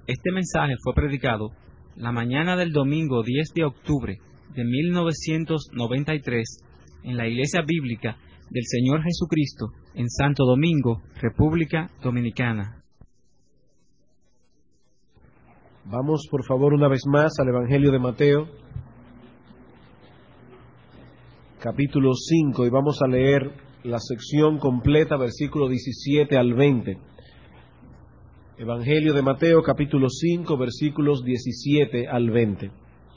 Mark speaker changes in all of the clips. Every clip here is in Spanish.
Speaker 1: Este mensaje fue predicado la mañana del domingo 10 de octubre de 1993 en la Iglesia Bíblica del Señor Jesucristo en Santo Domingo, República Dominicana.
Speaker 2: Vamos por favor una vez más al Evangelio de Mateo, capítulo 5, y vamos a leer la sección completa, versículo 17 al 20. Evangelio de Mateo, capítulo 5, versículos 17 al 20.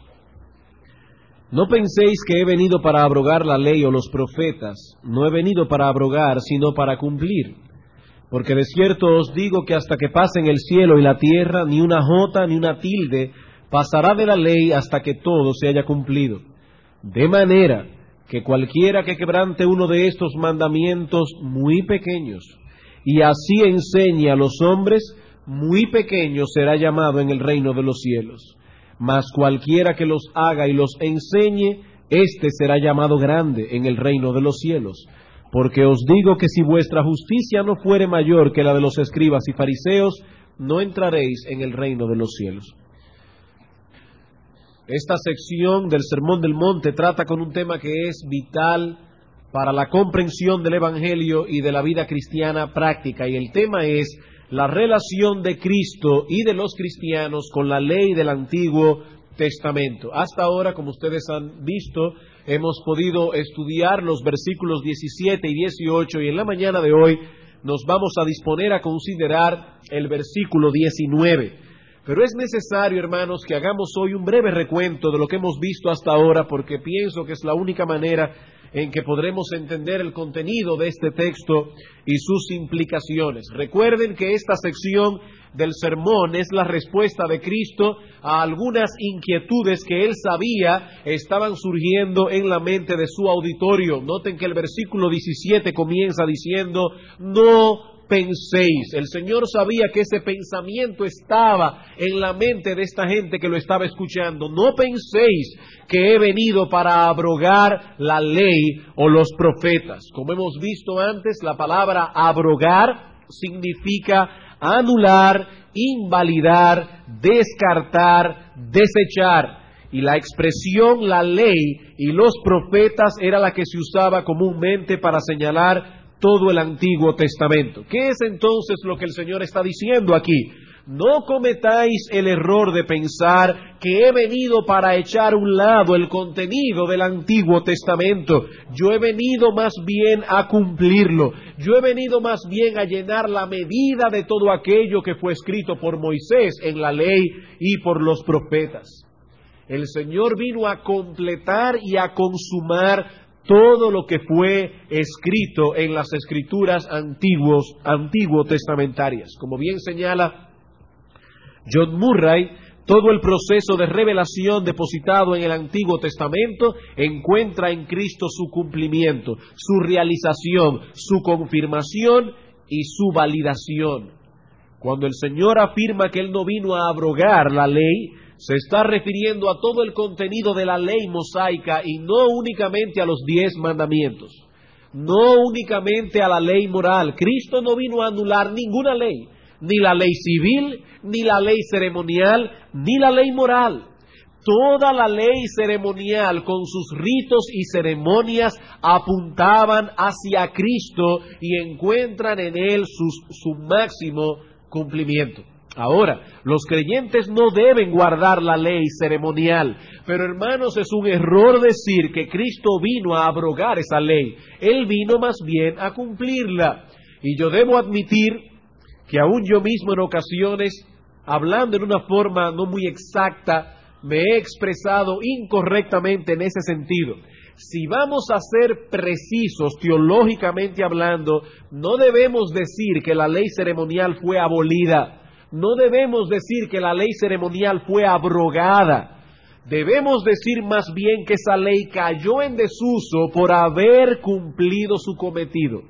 Speaker 2: No penséis que he venido para abrogar la ley o los profetas. No he venido para abrogar, sino para cumplir. Porque de cierto os digo que hasta que pasen el cielo y la tierra, ni una jota ni una tilde pasará de la ley hasta que todo se haya cumplido. De manera que cualquiera que quebrante uno de estos mandamientos muy pequeños, y así enseñe a los hombres, muy pequeño será llamado en el reino de los cielos. Mas cualquiera que los haga y los enseñe, éste será llamado grande en el reino de los cielos. Porque os digo que si vuestra justicia no fuere mayor que la de los escribas y fariseos, no entraréis en el reino de los cielos. Esta sección del Sermón del Monte trata con un tema que es vital para la comprensión del Evangelio y de la vida cristiana práctica, y el tema es la relación de Cristo y de los cristianos con la ley del Antiguo Testamento. Hasta ahora, como ustedes han visto, hemos podido estudiar los versículos 17 y 18, y en la mañana de hoy nos vamos a disponer a considerar el versículo 19. Pero es necesario, hermanos, que hagamos hoy un breve recuento de lo que hemos visto hasta ahora, porque pienso que es la única manera en que podremos entender el contenido de este texto y sus implicaciones. Recuerden que esta sección del sermón es la respuesta de Cristo a algunas inquietudes que él sabía estaban surgiendo en la mente de su auditorio. Noten que el versículo 17 comienza diciendo: no penséis. El Señor sabía que ese pensamiento estaba en la mente de esta gente que lo estaba escuchando. No penséis que he venido para abrogar la ley o los profetas. Como hemos visto antes, la palabra abrogar significa anular, invalidar, descartar, desechar. Y la expresión la ley y los profetas era la que se usaba comúnmente para señalar todo el Antiguo Testamento. ¿Qué es entonces lo que el Señor está diciendo aquí? No cometáis el error de pensar que he venido para echar a un lado el contenido del Antiguo Testamento. Yo he venido más bien a cumplirlo. Yo he venido más bien a llenar la medida de todo aquello que fue escrito por Moisés en la ley y por los profetas. El Señor vino a completar y a consumar todo lo que fue escrito en las escrituras antiguo testamentarias. Como bien señala John Murray, todo el proceso de revelación depositado en el Antiguo Testamento encuentra en Cristo su cumplimiento, su realización, su confirmación y su validación. Cuando el Señor afirma que Él no vino a abrogar la ley, se está refiriendo a todo el contenido de la ley mosaica y no únicamente a los 10 mandamientos, no únicamente a la ley moral. Cristo no vino a anular ninguna ley, ni la ley civil, ni la ley ceremonial, ni la ley moral. Toda la ley ceremonial con sus ritos y ceremonias apuntaban hacia Cristo y encuentran en Él su máximo cumplimiento. Ahora, los creyentes no deben guardar la ley ceremonial, pero hermanos, es un error decir que Cristo vino a abrogar esa ley. Él vino más bien a cumplirla. Y yo debo admitir que aún yo mismo en ocasiones, hablando en una forma no muy exacta, me he expresado incorrectamente en ese sentido. Si vamos a ser precisos teológicamente hablando, no debemos decir que la ley ceremonial fue abolida. No debemos decir que la ley ceremonial fue abrogada. Debemos decir más bien que esa ley cayó en desuso por haber cumplido su cometido.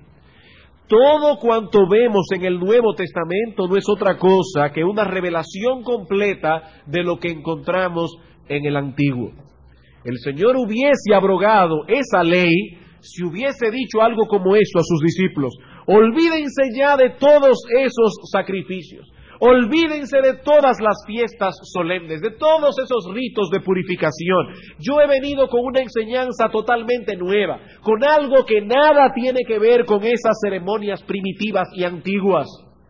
Speaker 2: Todo cuanto vemos en el Nuevo Testamento no es otra cosa que una revelación completa de lo que encontramos en el Antiguo. El Señor hubiese abrogado esa ley si hubiese dicho algo como eso a sus discípulos: olvídense ya de todos esos sacrificios. Olvídense de todas las fiestas solemnes, de todos esos ritos de purificación. Yo he venido con una enseñanza totalmente nueva, con algo que nada tiene que ver con esas ceremonias primitivas y antiguas.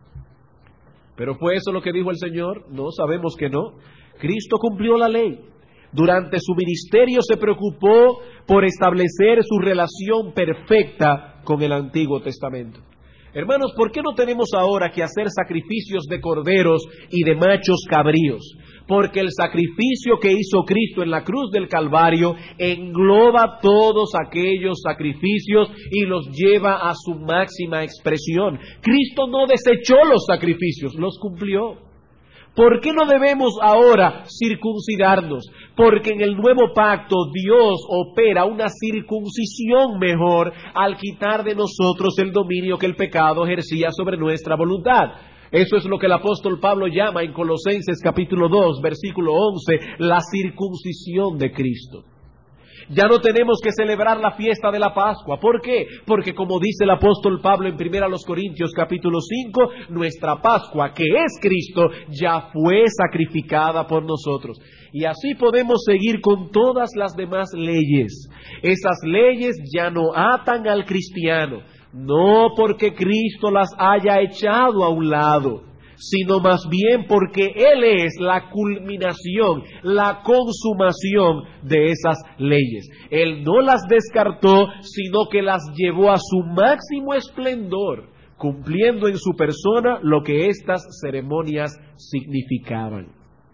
Speaker 2: ¿Pero fue eso lo que dijo el Señor? No, sabemos que no. Cristo cumplió la ley. Durante su ministerio se preocupó por establecer su relación perfecta con el Antiguo Testamento. Hermanos, ¿por qué no tenemos ahora que hacer sacrificios de corderos y de machos cabríos? Porque el sacrificio que hizo Cristo en la cruz del Calvario engloba todos aquellos sacrificios y los lleva a su máxima expresión. Cristo no desechó los sacrificios, los cumplió. ¿Por qué no debemos ahora circuncidarnos? Porque en el nuevo pacto Dios opera una circuncisión mejor al quitar de nosotros el dominio que el pecado ejercía sobre nuestra voluntad. Eso es lo que el apóstol Pablo llama en Colosenses capítulo 2, versículo 11, la circuncisión de Cristo. Ya no tenemos que celebrar la fiesta de la Pascua. ¿Por qué? Porque como dice el apóstol Pablo en 1 Corintios capítulo 5, nuestra Pascua, que es Cristo, ya fue sacrificada por nosotros. Y así podemos seguir con todas las demás leyes. Esas leyes ya no atan al cristiano, no porque Cristo las haya echado a un lado, sino más bien porque Él es la culminación, la consumación de esas leyes. Él no las descartó, sino que las llevó a su máximo esplendor, cumpliendo en su persona lo que estas ceremonias significaban.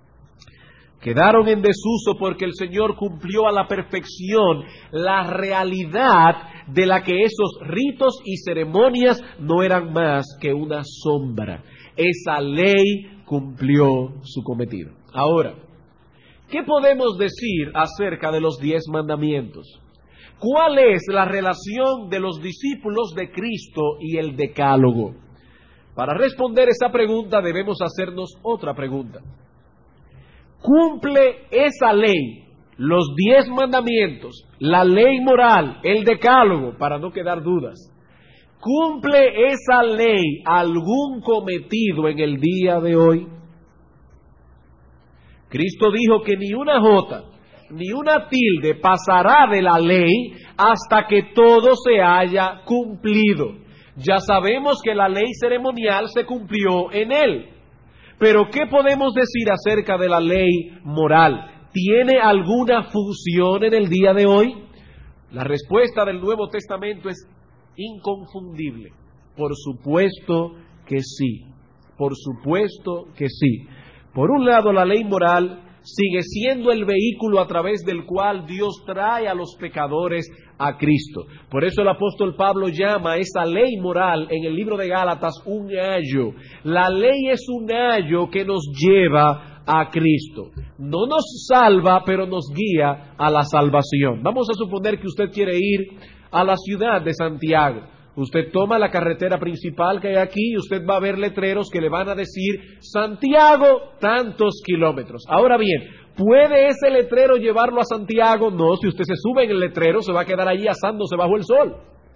Speaker 2: Quedaron en desuso porque el Señor cumplió a la perfección la realidad de la que esos ritos y ceremonias no eran más que una sombra. Esa ley cumplió su cometido. Ahora, ¿qué podemos decir acerca de los 10 mandamientos? ¿Cuál es la relación de los discípulos de Cristo y el Decálogo? Para responder esa pregunta debemos hacernos otra pregunta. ¿Cumple esa ley, los 10 mandamientos, la ley moral, el Decálogo, para no quedar dudas? ¿Cumple esa ley algún cometido en el día de hoy? Cristo dijo que ni una jota, ni una tilde pasará de la ley hasta que todo se haya cumplido. Ya sabemos que la ley ceremonial se cumplió en él. Pero ¿qué podemos decir acerca de la ley moral? ¿Tiene alguna función en el día de hoy? La respuesta del Nuevo Testamento es inconfundible. Por supuesto que sí. Por supuesto que sí. Por un lado, la ley moral sigue siendo el vehículo a través del cual Dios trae a los pecadores a Cristo. Por eso el apóstol Pablo llama a esa ley moral en el libro de Gálatas un ayo. La ley es un ayo que nos lleva a Cristo. No nos salva, pero nos guía a la salvación. Vamos a suponer que usted quiere ir a la ciudad de Santiago. Usted toma la carretera principal que hay aquí y usted va a ver letreros que le van a decir Santiago, tantos kilómetros. Ahora bien, ¿puede ese letrero llevarlo a Santiago? No, si usted se sube en el letrero se va a quedar allí asándose bajo el sol.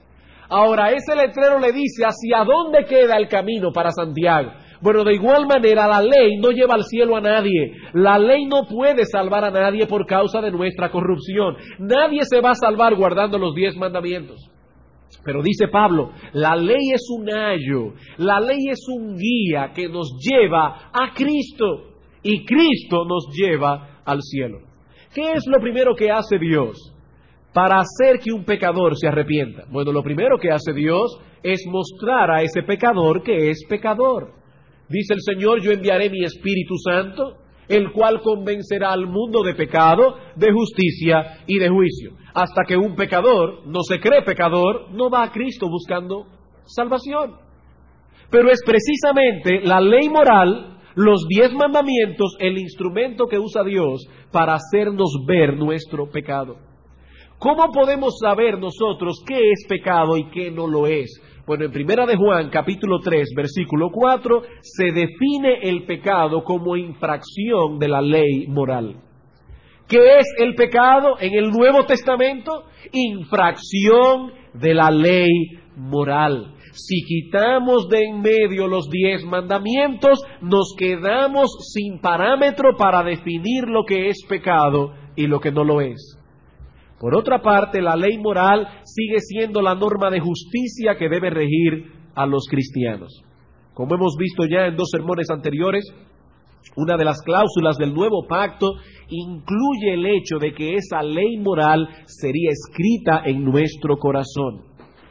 Speaker 2: Ahora, ese letrero le dice hacia dónde queda el camino para Santiago. Bueno, de igual manera, la ley no lleva al cielo a nadie. La ley no puede salvar a nadie por causa de nuestra corrupción. Nadie se va a salvar guardando los 10 mandamientos. Pero dice Pablo, la ley es un ayo, la ley es un guía que nos lleva a Cristo y Cristo nos lleva al cielo. ¿Qué es lo primero que hace Dios para hacer que un pecador se arrepienta? Bueno, lo primero que hace Dios es mostrar a ese pecador que es pecador. Dice el Señor, yo enviaré mi Espíritu Santo, el cual convencerá al mundo de pecado, de justicia y de juicio. Hasta que un pecador no se cree pecador, no va a Cristo buscando salvación. Pero es precisamente la ley moral, los 10 mandamientos, el instrumento que usa Dios para hacernos ver nuestro pecado. ¿Cómo podemos saber nosotros qué es pecado y qué no lo es? Bueno, en 1 de Juan, capítulo 3, versículo 4, se define el pecado como infracción de la ley moral. ¿Qué es el pecado en el Nuevo Testamento? Infracción de la ley moral. Si quitamos de en medio los 10 mandamientos, nos quedamos sin parámetro para definir lo que es pecado y lo que no lo es. Por otra parte, la ley moral sigue siendo la norma de justicia que debe regir a los cristianos. Como hemos visto ya en 2 sermones anteriores, una de las cláusulas del nuevo pacto incluye el hecho de que esa ley moral sería escrita en nuestro corazón.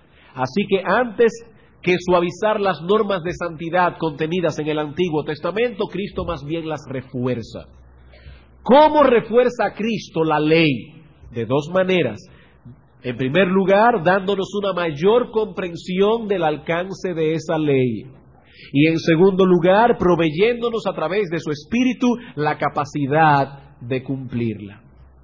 Speaker 2: Así que antes que suavizar las normas de santidad contenidas en el Antiguo Testamento, Cristo más bien las refuerza. ¿Cómo refuerza Cristo la ley? De 2 maneras. En primer lugar, dándonos una mayor comprensión del alcance de esa ley. Y en segundo lugar, proveyéndonos a través de su Espíritu la capacidad de cumplirla.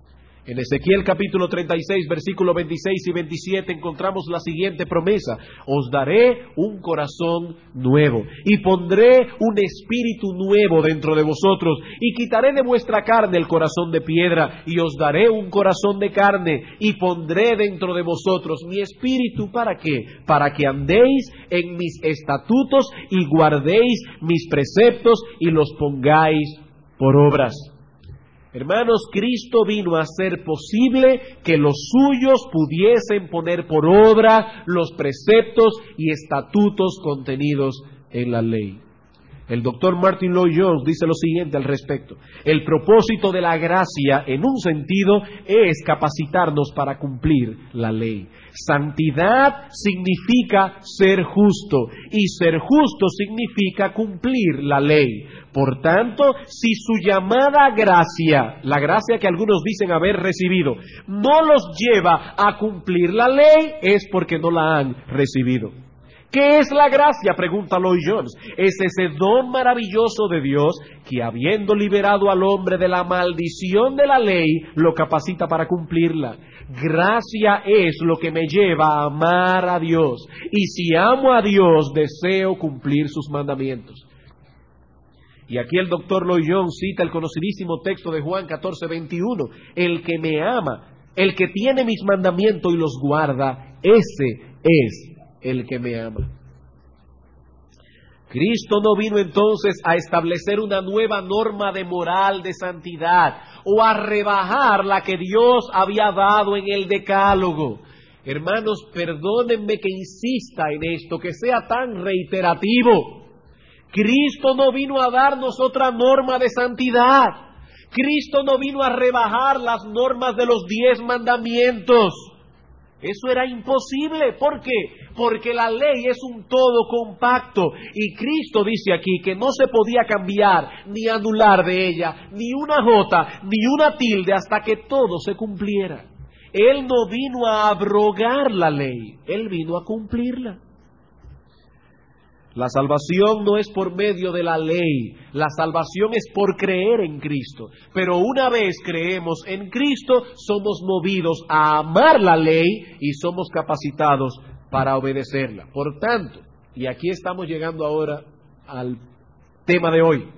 Speaker 2: En Ezequiel capítulo 36, versículos 26 y 27 encontramos la siguiente promesa: os daré un corazón nuevo y pondré un espíritu nuevo dentro de vosotros y quitaré de vuestra carne el corazón de piedra y os daré un corazón de carne y pondré dentro de vosotros mi espíritu. ¿Para qué? Para que andéis en mis estatutos y guardéis mis preceptos y los pongáis por obras. Hermanos, Cristo vino a hacer posible que los suyos pudiesen poner por obra los preceptos y estatutos contenidos en la ley. El doctor Martin Lloyd-Jones dice lo siguiente al respecto: el propósito de la gracia, en un sentido, es capacitarnos para cumplir la ley. Santidad significa ser justo, y ser justo significa cumplir la ley. Por tanto, si su llamada gracia, la gracia que algunos dicen haber recibido, no los lleva a cumplir la ley, es porque no la han recibido. ¿Qué es la gracia?, pregunta Lloyd-Jones. Es ese don maravilloso de Dios que, habiendo liberado al hombre de la maldición de la ley, lo capacita para cumplirla. Gracia es lo que me lleva a amar a Dios. Y si amo a Dios, deseo cumplir sus mandamientos. Y aquí el doctor Lloyd-Jones cita el conocidísimo texto de Juan 14:21. El que me ama, el que tiene mis mandamientos y los guarda, ese es el que me ama. Cristo no vino entonces a establecer una nueva norma de moral, de santidad, o a rebajar la que Dios había dado en el Decálogo. Hermanos, perdónenme que insista en esto, que sea tan reiterativo. Cristo no vino a darnos otra norma de santidad. Cristo no vino a rebajar las normas de los 10 mandamientos. Eso era imposible. ¿Por qué? Porque la ley es un todo compacto. Y Cristo dice aquí que no se podía cambiar ni anular de ella ni una jota ni una tilde hasta que todo se cumpliera. Él no vino a abrogar la ley, Él vino a cumplirla. La salvación no es por medio de la ley, la salvación es por creer en Cristo. Pero una vez creemos en Cristo, somos movidos a amar la ley y somos capacitados para obedecerla. Por tanto, y aquí estamos llegando ahora al tema de hoy,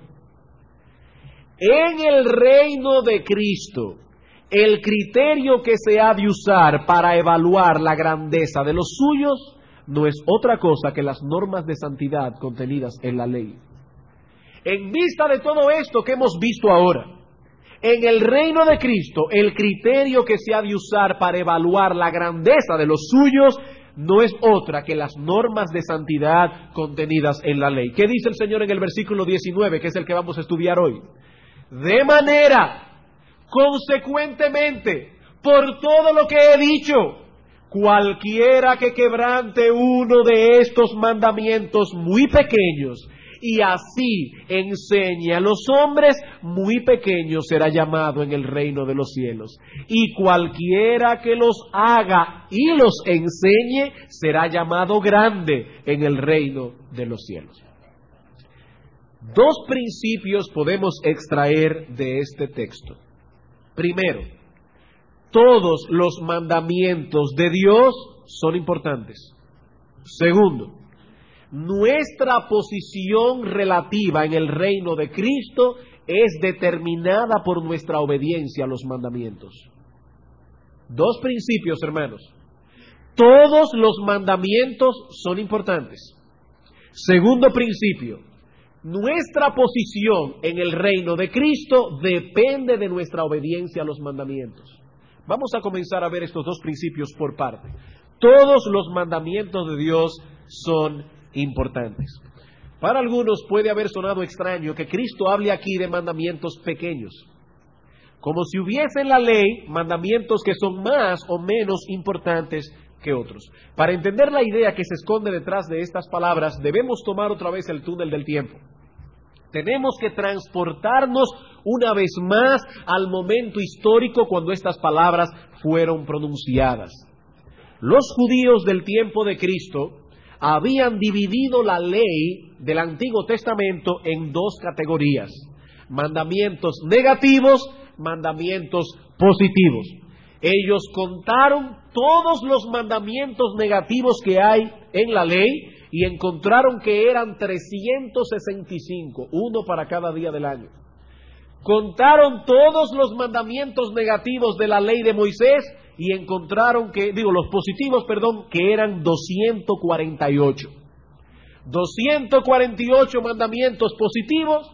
Speaker 2: en el reino de Cristo, el criterio que se ha de usar para evaluar la grandeza de los suyos no es otra cosa que las normas de santidad contenidas en la ley. En vista de todo esto que hemos visto ahora, en el reino de Cristo, el criterio que se ha de usar para evaluar la grandeza de los suyos no es otra que las normas de santidad contenidas en la ley. ¿Qué dice el Señor en el versículo 19, que es el que vamos a estudiar hoy? De manera, consecuentemente, por todo lo que he dicho, cualquiera que quebrante uno de estos mandamientos muy pequeños y así enseñe a los hombres, muy pequeño será llamado en el reino de los cielos. Y cualquiera que los haga y los enseñe será llamado grande en el reino de los cielos. 2 principios podemos extraer de este texto. Primero, todos los mandamientos de Dios son importantes. Segundo, nuestra posición relativa en el reino de Cristo es determinada por nuestra obediencia a los mandamientos. 2 principios, hermanos. Todos los mandamientos son importantes. Segundo principio, nuestra posición en el reino de Cristo depende de nuestra obediencia a los mandamientos. Vamos a comenzar a ver estos dos principios por parte. Todos los mandamientos de Dios son importantes. Para algunos puede haber sonado extraño que Cristo hable aquí de mandamientos pequeños, como si hubiese en la ley mandamientos que son más o menos importantes que otros. Para entender la idea que se esconde detrás de estas palabras, debemos tomar otra vez el túnel del tiempo. Tenemos que transportarnos una vez más al momento histórico cuando estas palabras fueron pronunciadas. Los judíos del tiempo de Cristo habían dividido la ley del Antiguo Testamento en dos categorías: mandamientos negativos, mandamientos positivos. Ellos contaron todos los mandamientos negativos que hay en la ley y encontraron que eran 365, uno para cada día del año. Contaron todos los mandamientos negativos de la ley de Moisés y encontraron los positivos, que eran 248. 248 mandamientos positivos,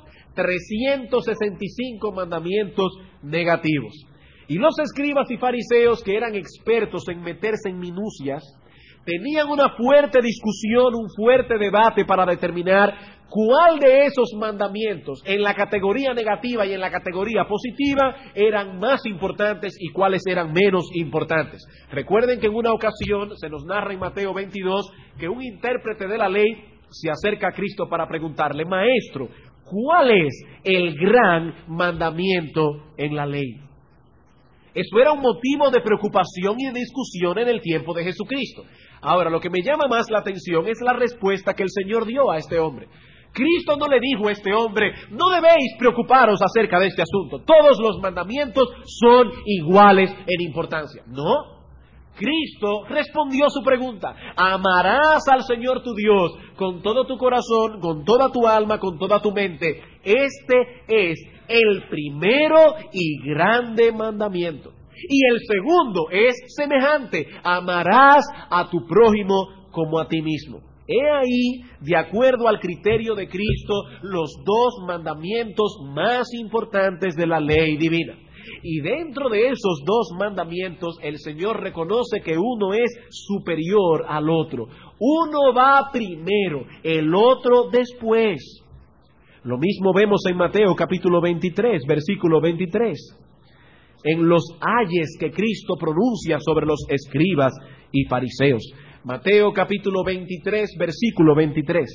Speaker 2: 365 mandamientos negativos. Y los escribas y fariseos, que eran expertos en meterse en minucias, tenían una fuerte discusión, un fuerte debate para determinar cuál de esos mandamientos en la categoría negativa y en la categoría positiva eran más importantes y cuáles eran menos importantes. Recuerden que en una ocasión se nos narra en Mateo 22 que un intérprete de la ley se acerca a Cristo para preguntarle: Maestro, ¿cuál es el gran mandamiento en la ley? Eso era un motivo de preocupación y de discusión en el tiempo de Jesucristo. Ahora, lo que me llama más la atención es la respuesta que el Señor dio a este hombre. Cristo no le dijo a este hombre: no debéis preocuparos acerca de este asunto, todos los mandamientos son iguales en importancia. No. Cristo respondió su pregunta: amarás al Señor tu Dios con todo tu corazón, con toda tu alma, con toda tu mente. Este es el primero y grande mandamiento. Y el segundo es semejante: amarás a tu prójimo como a ti mismo. He ahí, de acuerdo al criterio de Cristo, los dos mandamientos más importantes de la ley divina. Y dentro de esos dos mandamientos, el Señor reconoce que uno es superior al otro. Uno va primero, el otro después. Lo mismo vemos en Mateo capítulo 23, versículo 23. En los ayes que Cristo pronuncia sobre los escribas y fariseos. Mateo capítulo 23, versículo 23.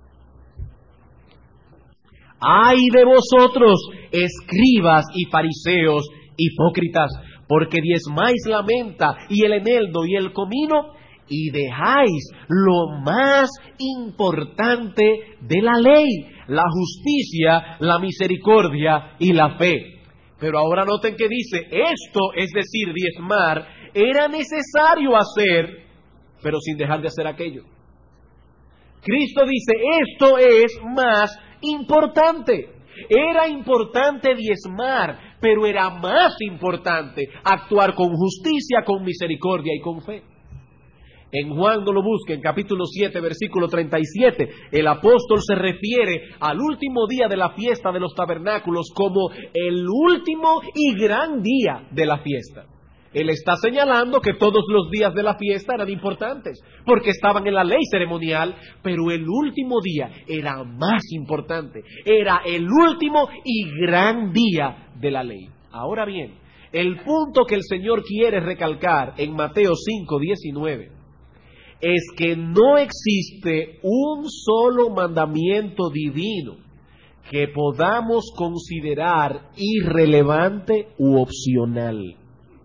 Speaker 2: ¡Ay de vosotros, escribas y fariseos hipócritas! Porque diezmáis la menta y el eneldo y el comino, y dejáis lo más importante de la ley: la justicia, la misericordia y la fe. Pero ahora noten que dice, esto, es decir, diezmar, era necesario hacer, pero sin dejar de hacer aquello. Cristo dice, esto es más importante. Era importante diezmar, pero era más importante actuar con justicia, con misericordia y con fe. En Juan, no lo busquen, capítulo 7, versículo 37, el apóstol se refiere al último día de la fiesta de los tabernáculos como el último y gran día de la fiesta. Él está señalando que todos los días de la fiesta eran importantes, porque estaban en la ley ceremonial, pero el último día era más importante, era el último y gran día de la ley. Ahora bien, el punto que el Señor quiere recalcar en Mateo 5:19 es que no existe un solo mandamiento divino que podamos considerar irrelevante u opcional.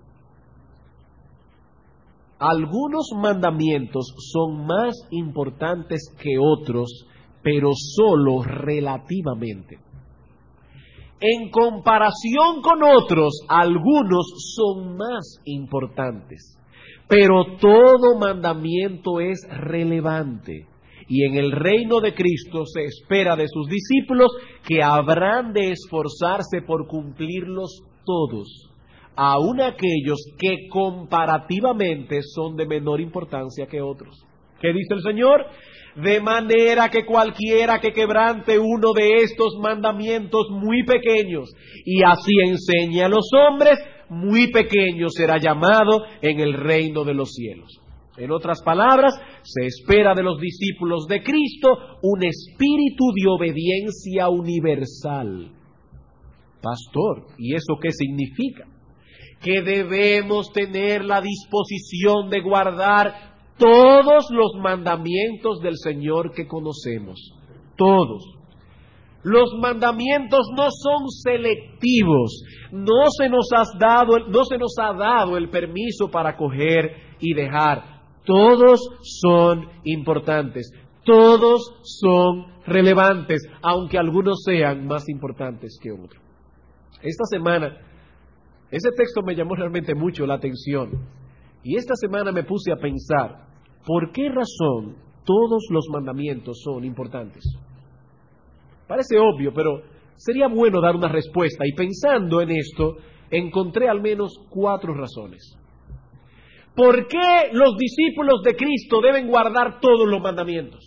Speaker 2: Algunos mandamientos son más importantes que otros, pero solo relativamente. En comparación con otros, algunos son más importantes. Pero todo mandamiento es relevante. Y en el reino de Cristo se espera de sus discípulos que habrán de esforzarse por cumplirlos todos. aun aquellos que comparativamente son de menor importancia que otros. ¿Qué dice el Señor? De manera que cualquiera que quebrante uno de estos mandamientos muy pequeños y así enseñe a los hombres, muy pequeño será llamado en el reino de los cielos. En otras palabras, se espera de los discípulos de Cristo un espíritu de obediencia universal. Pastor, ¿y eso qué significa? Que debemos tener la disposición de guardar todos los mandamientos del Señor que conocemos. Todos. Los mandamientos no son selectivos. No se nos ha dado el permiso para coger y dejar. Todos son importantes. Todos son relevantes, aunque algunos sean más importantes que otros. Esta semana, ese texto me llamó realmente mucho la atención. Y esta semana me puse a pensar, ¿por qué razón todos los mandamientos son importantes? Parece obvio, pero sería bueno dar una respuesta. Y pensando en esto, encontré al menos 4 razones. ¿Por qué los discípulos de Cristo deben guardar todos los mandamientos?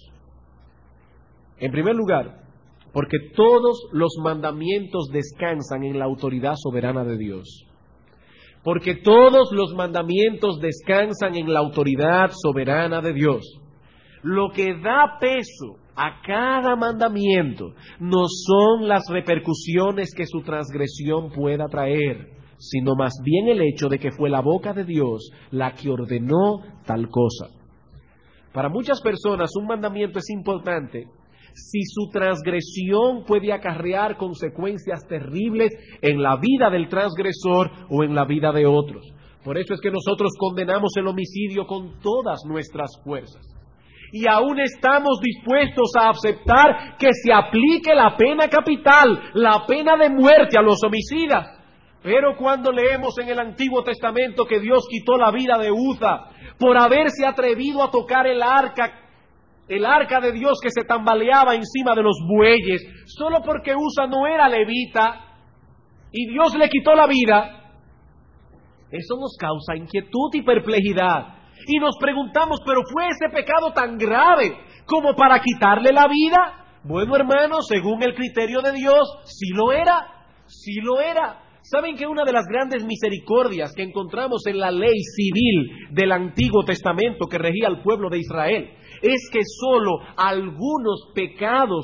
Speaker 2: En primer lugar, porque todos los mandamientos descansan en la autoridad soberana de Dios. Porque todos los mandamientos descansan en la autoridad soberana de Dios. Lo que da peso a cada mandamiento no son las repercusiones que su transgresión pueda traer, sino más bien el hecho de que fue la boca de Dios la que ordenó tal cosa. Para muchas personas un mandamiento es importante si su transgresión puede acarrear consecuencias terribles en la vida del transgresor o en la vida de otros. Por eso es que nosotros condenamos el homicidio con todas nuestras fuerzas. Y aún estamos dispuestos a aceptar que se aplique la pena capital, la pena de muerte a los homicidas. Pero cuando leemos en el Antiguo Testamento que Dios quitó la vida de Uza por haberse atrevido a tocar el arca de Dios que se tambaleaba encima de los bueyes, solo porque Uza no era levita y Dios le quitó la vida, eso nos causa inquietud y perplejidad. Y nos preguntamos, ¿pero fue ese pecado tan grave como para quitarle la vida? Bueno, hermanos, según el criterio de Dios, sí lo era, sí lo era. ¿Saben que una de las grandes misericordias que encontramos en la ley civil del Antiguo Testamento que regía al pueblo de Israel es que solo a algunos pecados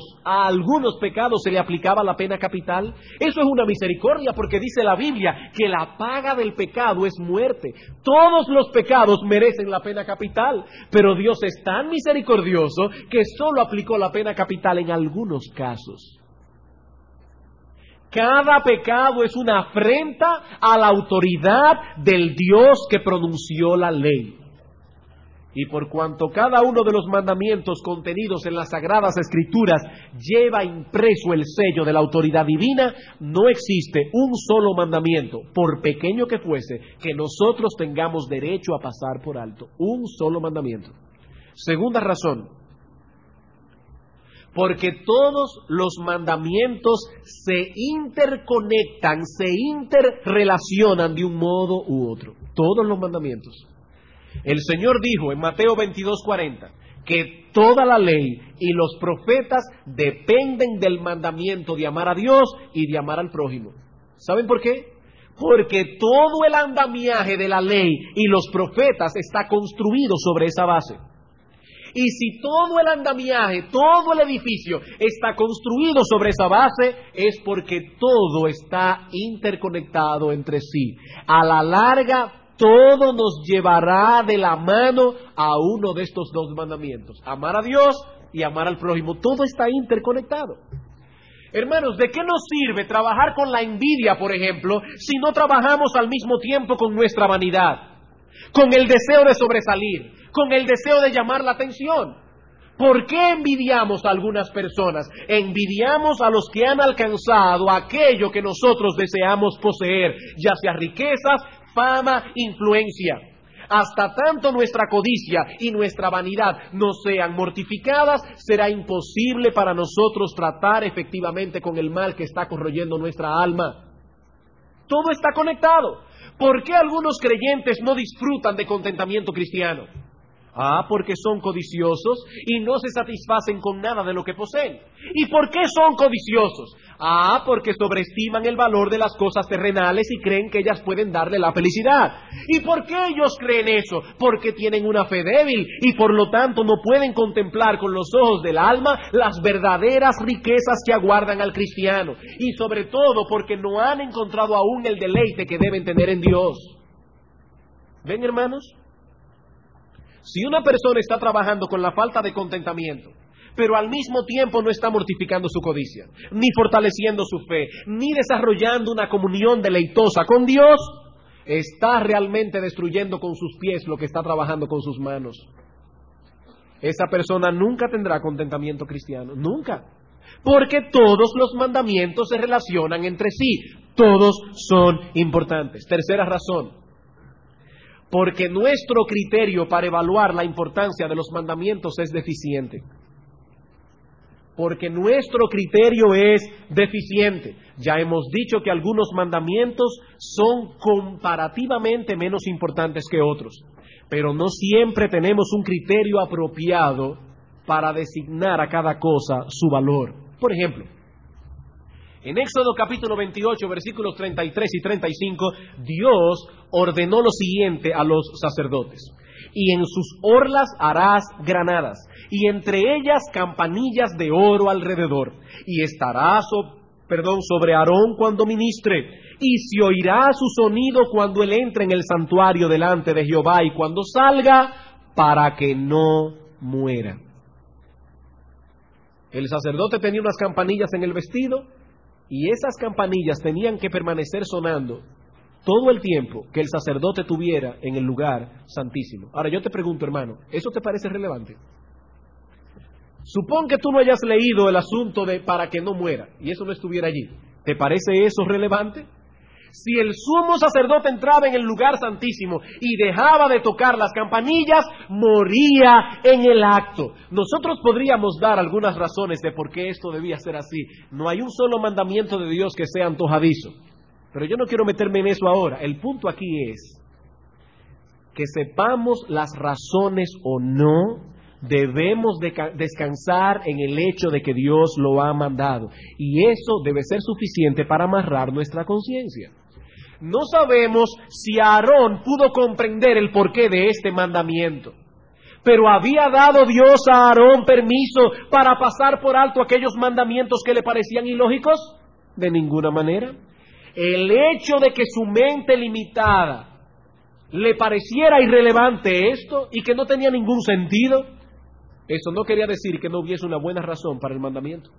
Speaker 2: se le aplicaba la pena capital? Eso es una misericordia porque dice la Biblia que la paga del pecado es muerte. Todos los pecados merecen la pena capital, pero Dios es tan misericordioso que solo aplicó la pena capital en algunos casos. Cada pecado es una afrenta a la autoridad del Dios que pronunció la ley. Y por cuanto cada uno de los mandamientos contenidos en las Sagradas Escrituras lleva impreso el sello de la autoridad divina, no existe un solo mandamiento, por pequeño que fuese, que nosotros tengamos derecho a pasar por alto. Un solo mandamiento. Segunda razón, porque todos los mandamientos se interconectan, se interrelacionan de un modo u otro. Todos los mandamientos. El Señor dijo en Mateo 22:40 que toda la ley y los profetas dependen del mandamiento de amar a Dios y de amar al prójimo. ¿Saben por qué? Porque todo el andamiaje de la ley y los profetas está construido sobre esa base. Y si todo el andamiaje, todo el edificio está construido sobre esa base, es porque todo está interconectado entre sí. A la larga, todo nos llevará de la mano a uno de estos 2 mandamientos. Amar a Dios y amar al prójimo. Todo está interconectado. Hermanos, ¿de qué nos sirve trabajar con la envidia, por ejemplo, si no trabajamos al mismo tiempo con nuestra vanidad, con el deseo de sobresalir, con el deseo de llamar la atención? ¿Por qué envidiamos a algunas personas? Envidiamos a los que han alcanzado aquello que nosotros deseamos poseer, ya sea riquezas, fama, influencia. Hasta tanto nuestra codicia y nuestra vanidad no sean mortificadas, será imposible para nosotros tratar efectivamente con el mal que está corroyendo nuestra alma. Todo está conectado. ¿Por qué algunos creyentes no disfrutan de contentamiento cristiano? Porque son codiciosos y no se satisfacen con nada de lo que poseen. ¿Y por qué son codiciosos? Porque sobreestiman el valor de las cosas terrenales y creen que ellas pueden darle la felicidad. ¿Y por qué ellos creen eso? Porque tienen una fe débil y por lo tanto no pueden contemplar con los ojos del alma las verdaderas riquezas que aguardan al cristiano. Y sobre todo porque no han encontrado aún el deleite que deben tener en Dios. ¿Ven, hermanos? Si una persona está trabajando con la falta de contentamiento, pero al mismo tiempo no está mortificando su codicia, ni fortaleciendo su fe, ni desarrollando una comunión deleitosa con Dios, está realmente destruyendo con sus pies lo que está trabajando con sus manos. Esa persona nunca tendrá contentamiento cristiano, nunca. Porque todos los mandamientos se relacionan entre sí, todos son importantes. Tercera razón. Porque nuestro criterio para evaluar la importancia de los mandamientos es deficiente. Porque nuestro criterio es deficiente. Ya hemos dicho que algunos mandamientos son comparativamente menos importantes que otros. Pero no siempre tenemos un criterio apropiado para designar a cada cosa su valor. Por ejemplo, en Éxodo capítulo 28, versículos 33 y 35, Dios ordenó lo siguiente a los sacerdotes. Y en sus orlas harás granadas, y entre ellas campanillas de oro alrededor. Y estará sobre Aarón cuando ministre, y se oirá su sonido cuando él entre en el santuario delante de Jehová, y cuando salga, para que no muera. El sacerdote tenía unas campanillas en el vestido, y esas campanillas tenían que permanecer sonando todo el tiempo que el sacerdote tuviera en el lugar santísimo. Ahora yo te pregunto, hermano, ¿eso te parece relevante? Supón que tú no hayas leído el asunto de para que no muera, y eso no estuviera allí. ¿Te parece eso relevante? Si el sumo sacerdote entraba en el lugar santísimo y dejaba de tocar las campanillas, moría en el acto. Nosotros podríamos dar algunas razones de por qué esto debía ser así. No hay un solo mandamiento de Dios que sea antojadizo. Pero yo no quiero meterme en eso ahora. El punto aquí es que sepamos las razones o no, debemos descansar en el hecho de que Dios lo ha mandado. Y eso debe ser suficiente para amarrar nuestra conciencia. No sabemos si Aarón pudo comprender el porqué de este mandamiento. Pero ¿había dado Dios a Aarón permiso para pasar por alto aquellos mandamientos que le parecían ilógicos? De ninguna manera. El hecho de que su mente limitada le pareciera irrelevante esto y que no tenía ningún sentido, eso no quería decir que no hubiese una buena razón para el mandamiento.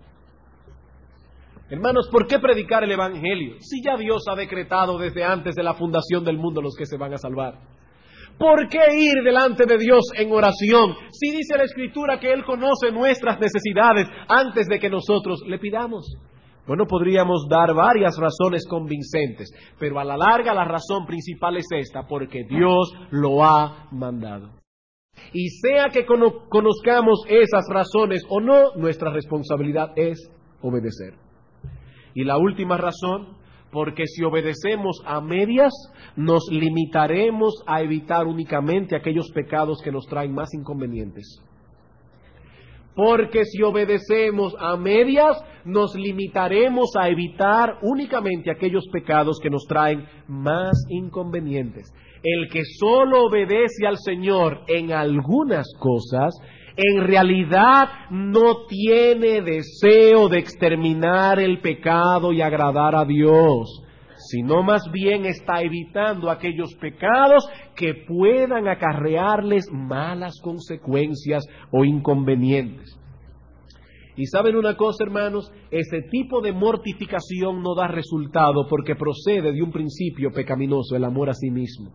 Speaker 2: Hermanos, ¿por qué predicar el Evangelio si ya Dios ha decretado desde antes de la fundación del mundo los que se van a salvar? ¿Por qué ir delante de Dios en oración si dice la Escritura que Él conoce nuestras necesidades antes de que nosotros le pidamos? Bueno, podríamos dar varias razones convincentes, pero a la larga la razón principal es esta, porque Dios lo ha mandado. Y sea que conozcamos esas razones o no, nuestra responsabilidad es obedecer. Y la última razón, porque si obedecemos a medias, nos limitaremos a evitar únicamente aquellos pecados que nos traen más inconvenientes. Porque si obedecemos a medias, nos limitaremos a evitar únicamente aquellos pecados que nos traen más inconvenientes. El que solo obedece al Señor en algunas cosas, en realidad no tiene deseo de exterminar el pecado y agradar a Dios, sino más bien está evitando aquellos pecados que puedan acarrearles malas consecuencias o inconvenientes. Y ¿saben una cosa, hermanos? Ese tipo de mortificación no da resultado porque procede de un principio pecaminoso, el amor a sí mismo.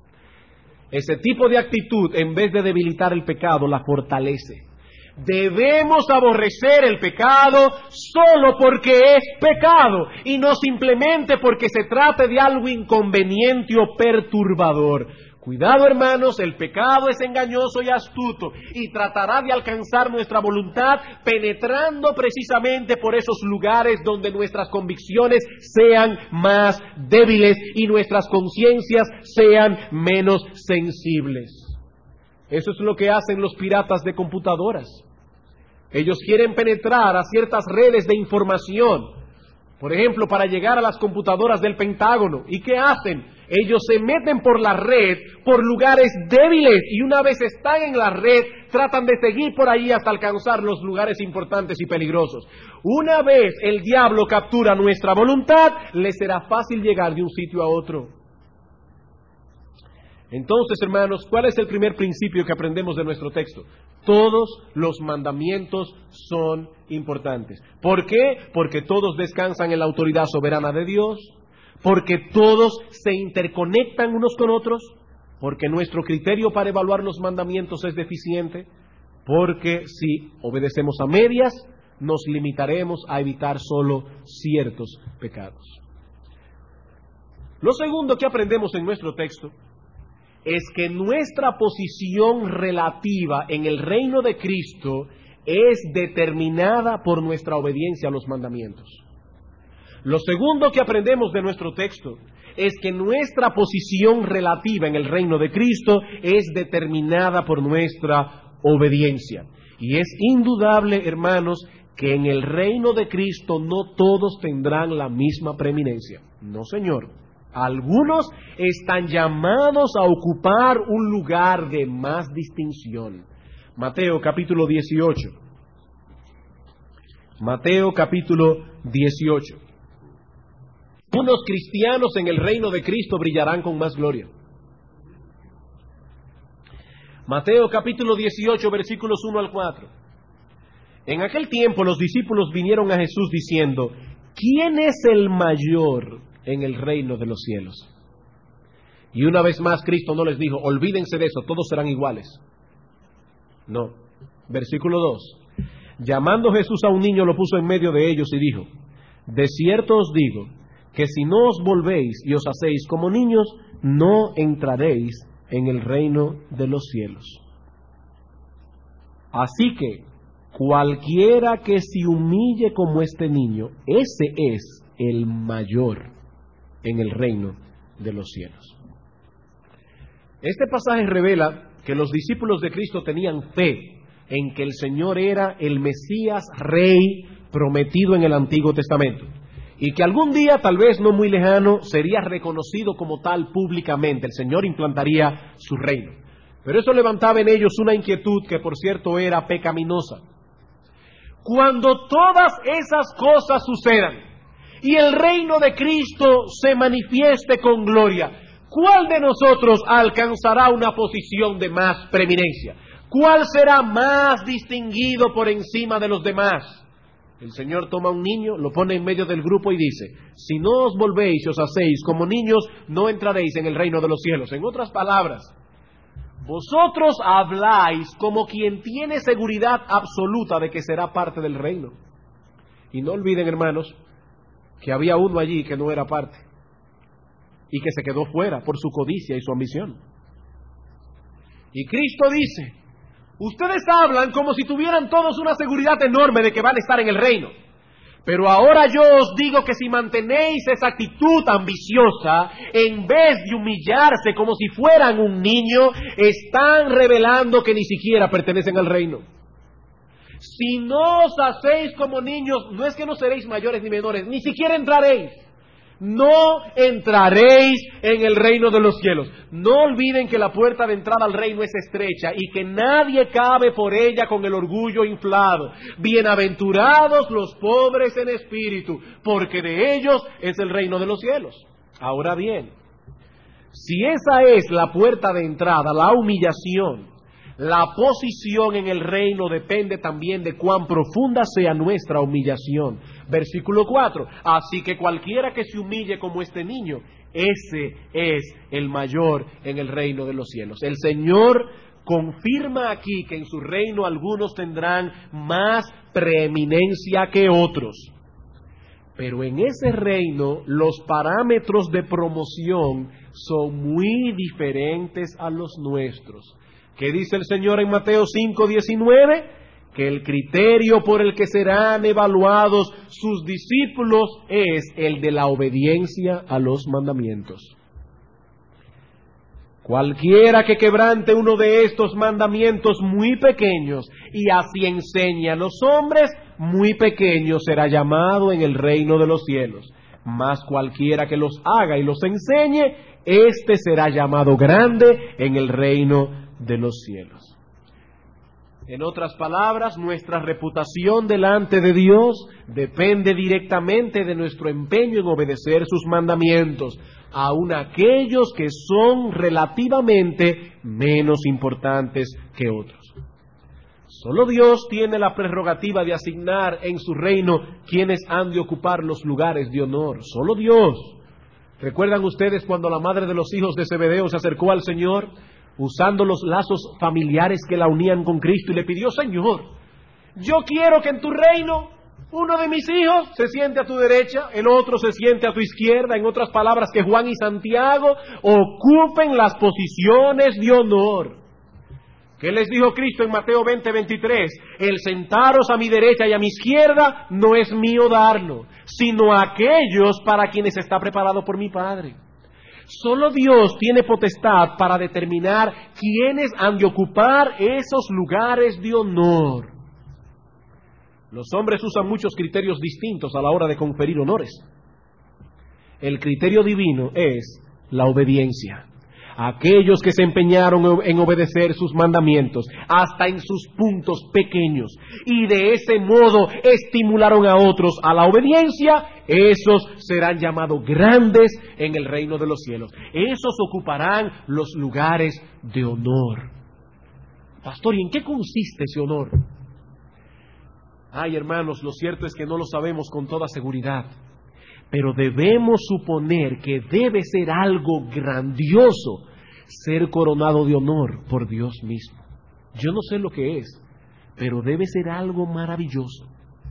Speaker 2: Ese tipo de actitud, en vez de debilitar el pecado, la fortalece. Debemos aborrecer el pecado solo porque es pecado y no simplemente porque se trate de algo inconveniente o perturbador. Cuidado, hermanos, el pecado es engañoso y astuto y tratará de alcanzar nuestra voluntad penetrando precisamente por esos lugares donde nuestras convicciones sean más débiles y nuestras conciencias sean menos sensibles. Eso es lo que hacen los piratas de computadoras. Ellos quieren penetrar a ciertas redes de información, por ejemplo, para llegar a las computadoras del Pentágono. ¿Y qué hacen? Ellos se meten por la red, por lugares débiles, y una vez están en la red, tratan de seguir por ahí hasta alcanzar los lugares importantes y peligrosos. Una vez el diablo captura nuestra voluntad, le será fácil llegar de un sitio a otro. Entonces, hermanos, ¿cuál es el primer principio que aprendemos de nuestro texto? Todos los mandamientos son importantes. ¿Por qué? Porque todos descansan en la autoridad soberana de Dios, porque todos se interconectan unos con otros, porque nuestro criterio para evaluar los mandamientos es deficiente, porque si obedecemos a medias, nos limitaremos a evitar solo ciertos pecados. Lo segundo que aprendemos en nuestro texto es que nuestra posición relativa en el reino de Cristo es determinada por nuestra obediencia a los mandamientos. Lo segundo que aprendemos de nuestro texto es que nuestra posición relativa en el reino de Cristo es determinada por nuestra obediencia. Y es indudable, hermanos, que en el reino de Cristo no todos tendrán la misma preeminencia. No, señor. Algunos están llamados a ocupar un lugar de más distinción. Mateo capítulo 18. Mateo capítulo 18. Unos cristianos en el reino de Cristo brillarán con más gloria. Mateo capítulo 18, versículos 1 al 4. En aquel tiempo los discípulos vinieron a Jesús diciendo: ¿quién es el mayor en el reino de los cielos? Y una vez más Cristo no les dijo: olvídense de eso, todos serán iguales. No. Versículo 2. Llamando Jesús a un niño, lo puso en medio de ellos y dijo: de cierto os digo, que si no os volvéis y os hacéis como niños, no entraréis en el reino de los cielos. Así que cualquiera que se humille como este niño, ese es el mayor en el reino de los cielos. Este pasaje revela que los discípulos de Cristo tenían fe en que el Señor era el Mesías Rey prometido en el Antiguo Testamento, y que algún día, tal vez no muy lejano, sería reconocido como tal públicamente. El Señor implantaría su reino. Pero eso levantaba en ellos una inquietud que, por cierto, era pecaminosa. Cuando todas esas cosas sucedan y el reino de Cristo se manifieste con gloria, ¿cuál de nosotros alcanzará una posición de más preeminencia? ¿Cuál será más distinguido por encima de los demás? El Señor toma a un niño, lo pone en medio del grupo y dice: si no os volvéis y os hacéis como niños, no entraréis en el reino de los cielos. En otras palabras, vosotros habláis como quien tiene seguridad absoluta de que será parte del reino. Y no olviden, hermanos, que había uno allí que no era parte y que se quedó fuera por su codicia y su ambición. Y Cristo dice: ustedes hablan como si tuvieran todos una seguridad enorme de que van a estar en el reino. Pero ahora yo os digo que si mantenéis esa actitud ambiciosa, en vez de humillarse como si fueran un niño, están revelando que ni siquiera pertenecen al reino. Si no os hacéis como niños, no es que no seréis mayores ni menores, ni siquiera entraréis. No entraréis en el reino de los cielos. No olviden que la puerta de entrada al reino es estrecha y que nadie cabe por ella con el orgullo inflado. Bienaventurados los pobres en espíritu, porque de ellos es el reino de los cielos. Ahora bien, si esa es la puerta de entrada, la humillación, la posición en el reino depende también de cuán profunda sea nuestra humillación. Versículo 4. Así que cualquiera que se humille como este niño, ese es el mayor en el reino de los cielos. El Señor confirma aquí que en su reino algunos tendrán más preeminencia que otros. Pero en ese reino los parámetros de promoción son muy diferentes a los nuestros. ¿Qué dice el Señor en Mateo 5:19? Que el criterio por el que serán evaluados sus discípulos es el de la obediencia a los mandamientos. Cualquiera que quebrante uno de estos mandamientos muy pequeños y así enseñe a los hombres, muy pequeño será llamado en el reino de los cielos. Mas cualquiera que los haga y los enseñe, éste será llamado grande en el reino de los cielos. En otras palabras, nuestra reputación delante de Dios depende directamente de nuestro empeño en obedecer sus mandamientos, aun aquellos que son relativamente menos importantes que otros. Solo Dios tiene la prerrogativa de asignar en su reino quienes han de ocupar los lugares de honor. Solo Dios. ¿Recuerdan ustedes cuando la madre de los hijos de Zebedeo se acercó al Señor, usando los lazos familiares que la unían con Cristo, y le pidió: Señor, yo quiero que en tu reino uno de mis hijos se siente a tu derecha, el otro se siente a tu izquierda? En otras palabras, que Juan y Santiago ocupen las posiciones de honor. ¿Qué les dijo Cristo en Mateo 20:23? El sentaros a mi derecha y a mi izquierda no es mío darlo, sino a aquellos para quienes está preparado por mi Padre. Solo Dios tiene potestad para determinar quiénes han de ocupar esos lugares de honor. Los hombres usan muchos criterios distintos a la hora de conferir honores. El criterio divino es la obediencia. Aquellos que se empeñaron en obedecer sus mandamientos, hasta en sus puntos pequeños, y de ese modo estimularon a otros a la obediencia, esos serán llamados grandes en el reino de los cielos. Esos ocuparán los lugares de honor. Pastor, ¿y en qué consiste ese honor? Ay, hermanos, lo cierto es que no lo sabemos con toda seguridad, pero debemos suponer que debe ser algo grandioso ser coronado de honor por Dios mismo. Yo no sé lo que es, pero debe ser algo maravilloso.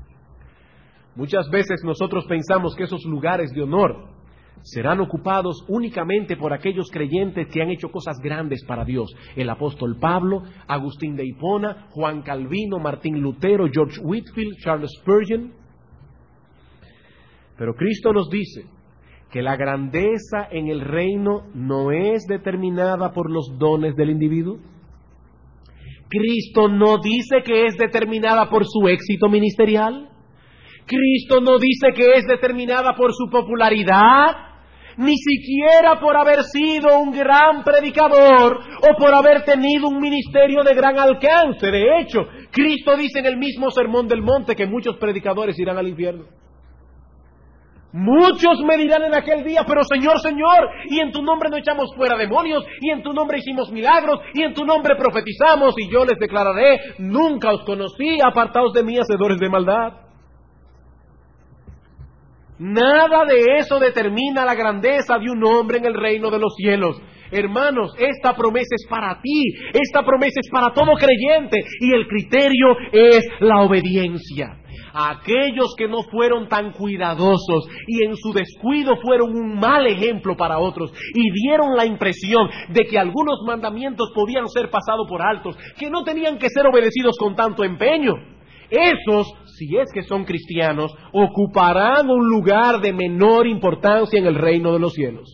Speaker 2: Muchas veces nosotros pensamos que esos lugares de honor serán ocupados únicamente por aquellos creyentes que han hecho cosas grandes para Dios. El apóstol Pablo, Agustín de Hipona, Juan Calvino, Martín Lutero, George Whitefield, Charles Spurgeon. Pero Cristo nos dice que la grandeza en el reino no es determinada por los dones del individuo. Cristo no dice que es determinada por su éxito ministerial. Cristo no dice que es determinada por su popularidad, ni siquiera por haber sido un gran predicador o por haber tenido un ministerio de gran alcance. De hecho, Cristo dice en el mismo Sermón del Monte que muchos predicadores irán al infierno. Muchos me dirán en aquel día: pero Señor, Señor, y en tu nombre no echamos fuera demonios, y en tu nombre hicimos milagros, y en tu nombre profetizamos. Y yo les declararé: nunca os conocí, apartaos de mí, hacedores de maldad. Nada de eso determina la grandeza de un hombre en el reino de los cielos. Hermanos, esta promesa es para ti, esta promesa es para todo creyente, y el criterio es la obediencia. Aquellos que no fueron tan cuidadosos y en su descuido fueron un mal ejemplo para otros y dieron la impresión de que algunos mandamientos podían ser pasados por altos, que no tenían que ser obedecidos con tanto empeño, esos, si es que son cristianos, ocuparán un lugar de menor importancia en el reino de los cielos.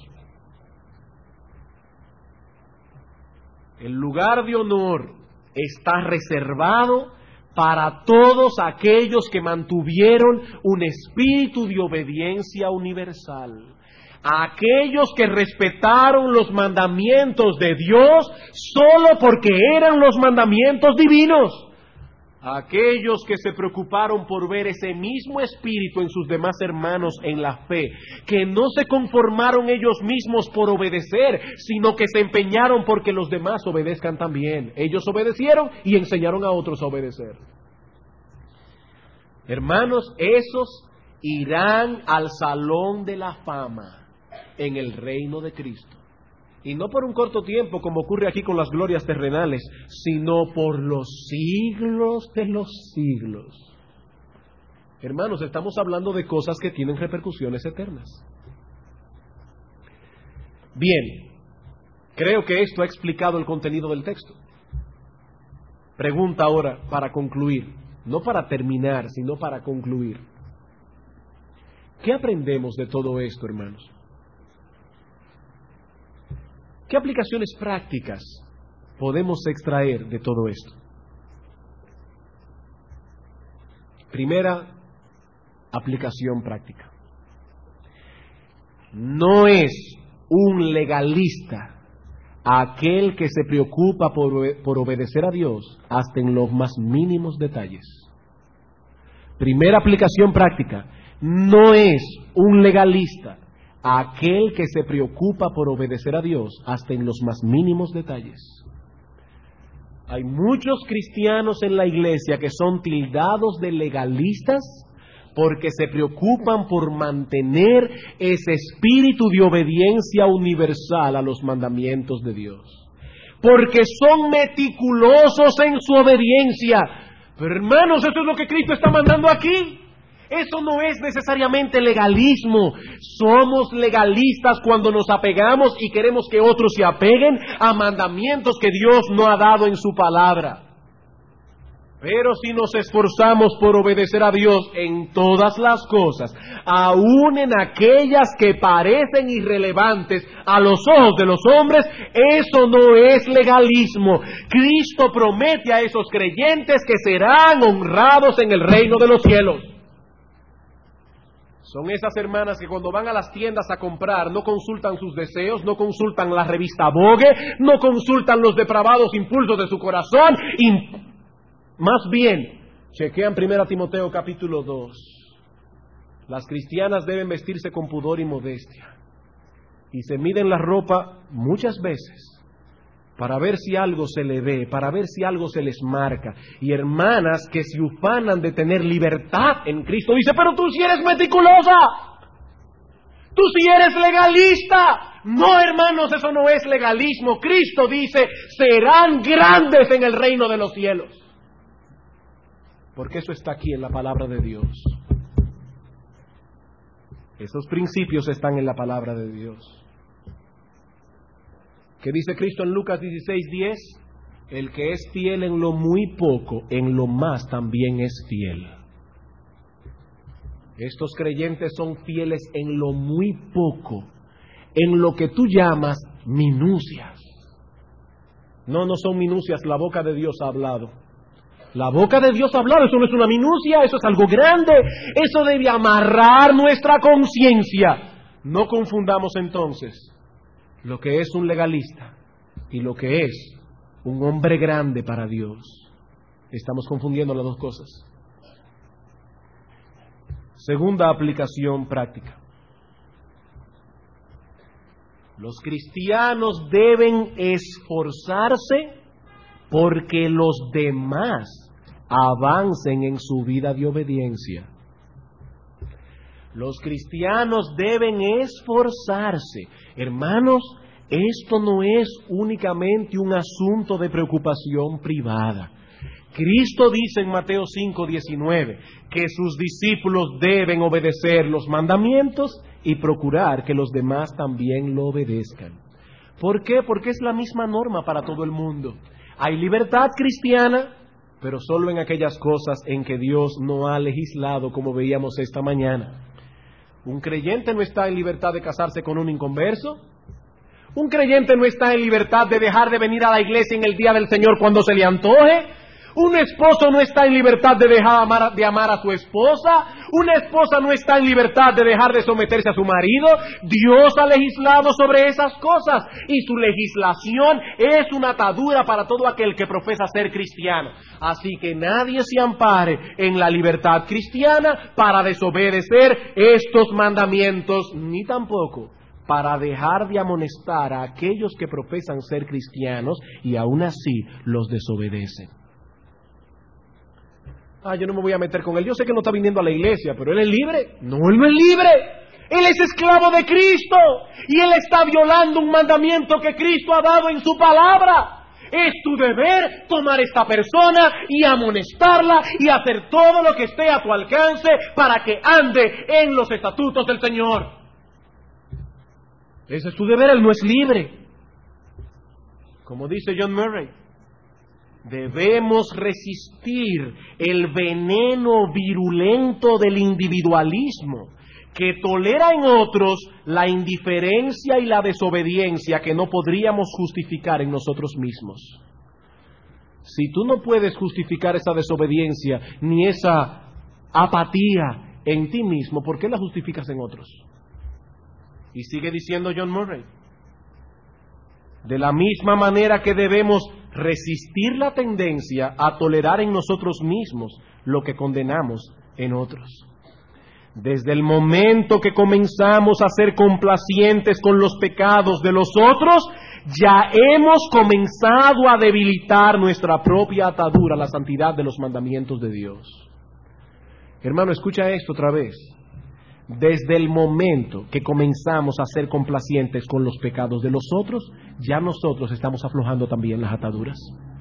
Speaker 2: El lugar de honor está reservado para todos aquellos que mantuvieron un espíritu de obediencia universal. Aquellos que respetaron los mandamientos de Dios solo porque eran los mandamientos divinos. Aquellos que se preocuparon por ver ese mismo espíritu en sus demás hermanos en la fe, que no se conformaron ellos mismos por obedecer, sino que se empeñaron porque los demás obedezcan también. Ellos obedecieron y enseñaron a otros a obedecer. Hermanos, esos irán al salón de la fama en el reino de Cristo. Y no por un corto tiempo, como ocurre aquí con las glorias terrenales, sino por los siglos de los siglos. Hermanos, estamos hablando de cosas que tienen repercusiones eternas. Bien, creo que esto ha explicado el contenido del texto. Pregunta ahora para concluir, no para terminar, sino para concluir. ¿Qué aprendemos de todo esto, hermanos? ¿Qué aplicaciones prácticas podemos extraer de todo esto? Primera aplicación práctica. No es un legalista aquel que se preocupa por obedecer a Dios hasta en los más mínimos detalles. Primera aplicación práctica. No es un legalista aquel que se preocupa por obedecer a Dios hasta en los más mínimos detalles. Hay muchos cristianos en la iglesia que son tildados de legalistas porque se preocupan por mantener ese espíritu de obediencia universal a los mandamientos de Dios. Porque son meticulosos en su obediencia. Pero hermanos, eso es lo que Cristo está mandando aquí. Eso no es necesariamente legalismo. Somos legalistas cuando nos apegamos y queremos que otros se apeguen a mandamientos que Dios no ha dado en su palabra. Pero si nos esforzamos por obedecer a Dios en todas las cosas, aun en aquellas que parecen irrelevantes a los ojos de los hombres, eso no es legalismo. Cristo promete a esos creyentes que serán honrados en el reino de los cielos. Son esas hermanas que cuando van a las tiendas a comprar no consultan sus deseos, no consultan la revista Vogue, no consultan los depravados impulsos de su corazón, y más bien chequean 1 Timoteo capítulo 2. Las cristianas deben vestirse con pudor y modestia, y se miden la ropa muchas veces para ver si algo se le ve, para ver si algo se les marca. Y hermanas que se ufanan de tener libertad en Cristo, dice, pero tú sí eres meticulosa, tú sí eres legalista. No, hermanos, eso no es legalismo. Cristo dice, serán grandes en el reino de los cielos. Porque eso está aquí en la palabra de Dios. Esos principios están en la palabra de Dios. ¿Qué dice Cristo en Lucas 16:10? El que es fiel en lo muy poco, en lo más también es fiel. Estos creyentes son fieles en lo muy poco, en lo que tú llamas minucias. No, no son minucias, la boca de Dios ha hablado. La boca de Dios ha hablado, eso no es una minucia, eso es algo grande, eso debe amarrar nuestra conciencia. No confundamos entonces lo que es un legalista y lo que es un hombre grande para Dios. Estamos confundiendo las dos cosas. Segunda aplicación práctica. Los cristianos deben esforzarse porque los demás avancen en su vida de obediencia. Los cristianos deben esforzarse. Hermanos, esto no es únicamente un asunto de preocupación privada. Cristo dice en Mateo 5:19 que sus discípulos deben obedecer los mandamientos y procurar que los demás también lo obedezcan. ¿Por qué? Porque es la misma norma para todo el mundo. Hay libertad cristiana, pero solo en aquellas cosas en que Dios no ha legislado, como veíamos esta mañana. Un creyente no está en libertad de casarse con un inconverso. Un creyente no está en libertad de dejar de venir a la iglesia en el día del Señor cuando se le antoje. Un esposo no está en libertad de dejar de amar a su esposa. Una esposa no está en libertad de dejar de someterse a su marido. Dios ha legislado sobre esas cosas y su legislación es una atadura para todo aquel que profesa ser cristiano. Así que nadie se ampare en la libertad cristiana para desobedecer estos mandamientos, ni tampoco para dejar de amonestar a aquellos que profesan ser cristianos y aún así los desobedecen. Yo no me voy a meter con él. Yo sé que no está viniendo a la iglesia, pero él es libre. No, él no es libre. Él es esclavo de Cristo. Y él está violando un mandamiento que Cristo ha dado en su palabra. es tu deber tomar esta persona y amonestarla y hacer todo lo que esté a tu alcance para que ande en los estatutos del Señor. Ese es tu deber, Él no es libre. Como dice John Murray, debemos resistir el veneno virulento del individualismo que tolera en otros la indiferencia y la desobediencia que no podríamos justificar en nosotros mismos. Si tú no puedes justificar esa desobediencia ni esa apatía en ti mismo, ¿por qué la justificas en otros? Y sigue diciendo John Murray, de la misma manera que debemos resistir la tendencia a tolerar en nosotros mismos lo que condenamos en otros. Desde el momento que comenzamos a ser complacientes con los pecados de los otros, ya hemos comenzado a debilitar nuestra propia atadura a la santidad de los mandamientos de Dios. Hermano, escucha esto otra vez. Desde el momento que comenzamos a ser complacientes con los pecados de los otros, ya nosotros estamos aflojando también las ataduras.